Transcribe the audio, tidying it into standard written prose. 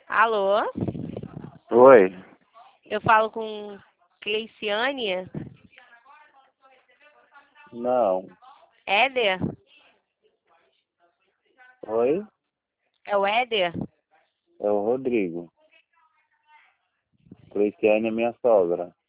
Alô? Oi, Eu falo com Cleiciane? não. Éder? Oi, É o Éder? é o Rodrigo. Cristiane é minha sogra.